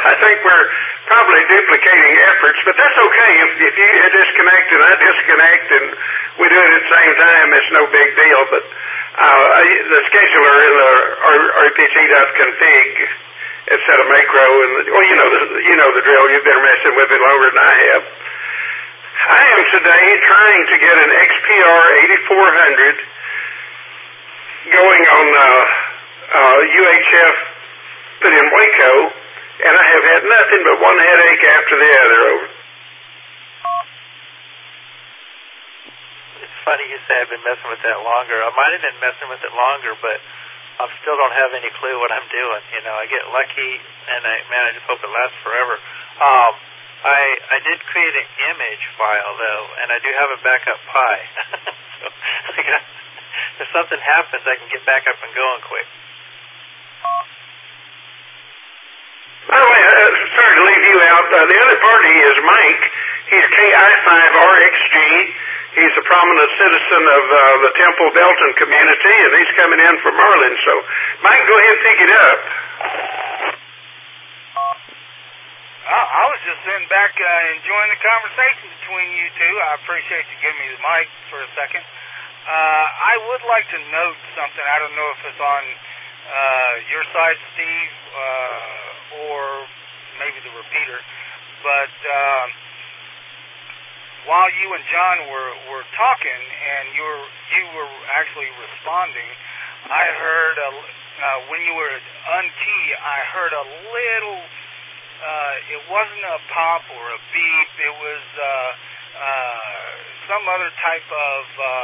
I think we're probably duplicating efforts, but that's okay. If you disconnect and I disconnect and we do it at the same time, it's no big deal. But the scheduler in the rpt.config instead of macro, and well, you know the drill. You've been messing with it longer than I have. I am today trying to get an XPR 8400 going on UHF put in Waco, and I have had nothing but one headache after the other. Over. It's funny you say I've been messing with that longer. I might have been messing with it longer, but I still don't have any clue what I'm doing. I get lucky, and I just hope it lasts forever. I did create an image file, though, and I do have a backup Pi. So if something happens, I can get back up and going quick. By the way, sorry to leave you out. The other party is Mike. He's KI5RXG. He's a prominent citizen of the Temple Belton community, and he's coming in from Marlin. So, Mike, go ahead and pick it up. I was just sitting back enjoying the conversation between you two. I appreciate you giving me the mic for a second. I would like to note something. I don't know if it's on your side, Steve, or maybe the repeater, but while you and John were talking and you were actually responding, I heard when you were unkey, I heard a little. It wasn't a pop or a beep. It was some other type of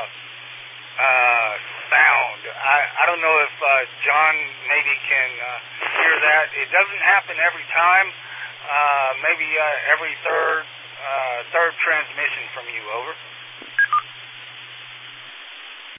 sound. I don't know if John maybe can hear that. It doesn't happen every time. Maybe every third transmission from you. Over.